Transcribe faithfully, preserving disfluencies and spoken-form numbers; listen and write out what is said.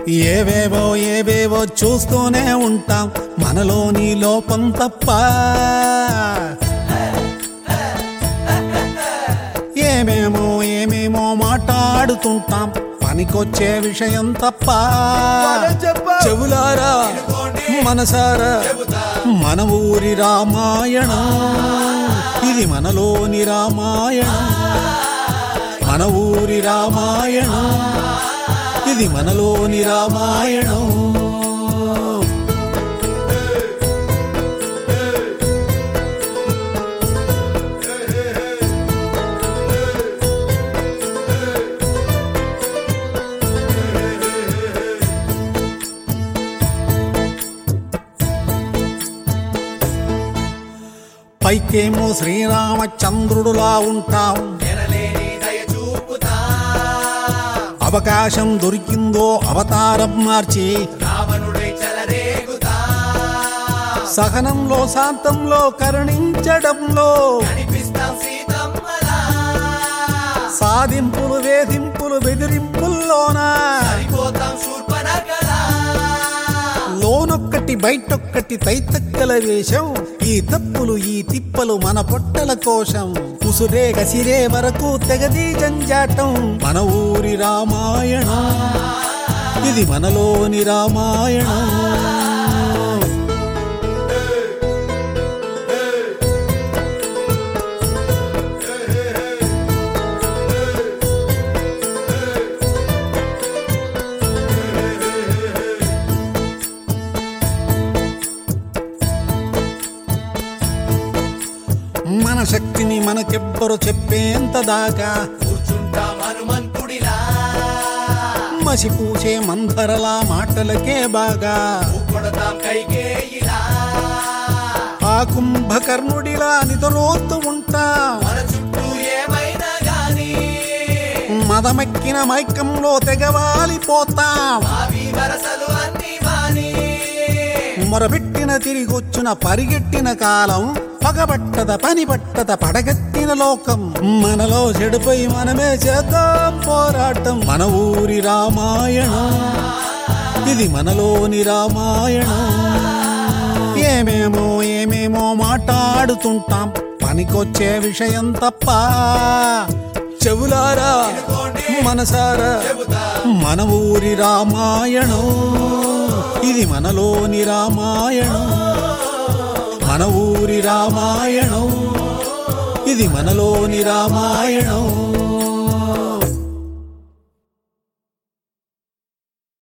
ఏవేవో ఏవేవో చూస్తూనే ఉంటాం మనలోని లోపం తప్ప. ఏమేమో ఏమేమో మాట్లాడుతుంటాం పనికొచ్చే విషయం తప్ప. చెవులారా మనసారా మన ఊరి రామాయణం ఇది మనలోని రామాయణం. మన ఊరి రామాయణం ఇది మనలోని రామాయణం. పైకేమో శ్రీరామచంద్రుడులా ఉంటాం, అవకాశం దొరికిందో అవతారం మార్చి సహనంలో శాంతంలో కరుణించడంలో సాధింపులు వేధింపులు బెదిరింపుల్లోనా లోనొక్కటి బయటొక్కటి తైతక్కల వేషం. ఈ తప్పులు ఈ తిప్పలు మన పొట్టల కోశం. ఉసురే గసిరే వరకు తెగది జంజాటం. మన ఊరి రామాయణం ఇది మనలోని రామాయణం. మన శక్తిని మనకెవ్వరు చెప్పేంత దాకా మసిపూసే మందరలా మాటలకే బాగా ఆ కుంభకర్ణుడిలా నిద్రోత్తు ఉంటా. మదమెక్కిన మైకంలో తెగవాలిపోతాం. మొరబెట్టిన తిరిగొచ్చిన పరిగెట్టిన కాలం పగబట్టద పని పట్టద పడగెత్తిన లోకం. మనలో చెడుపై మనమే చేద్దాం పోరాటం. మన ఊరి రామాయణం ఇది మనలోని రామాయణం. ఏమేమో ఏమేమో మాట్లాడుతుంటాం పనికొచ్చే విషయం తప్ప. చెవులారా మనసారా మన ఊరి రామాయణం ఇది మనలోని రామాయణం. మన ఊరి రామాయణం ఇది మనలోని రామాయణం.